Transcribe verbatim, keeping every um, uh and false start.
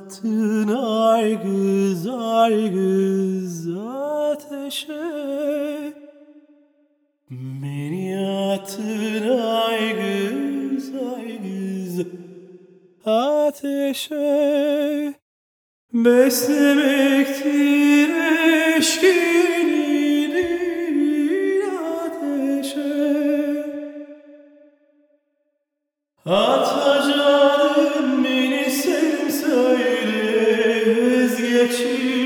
attın aygız aygız ateşe, beni attın aygız aygız ateşe. Beslemektir eşkinin ateşe, atacağım beni sen söyle, vazgeçin.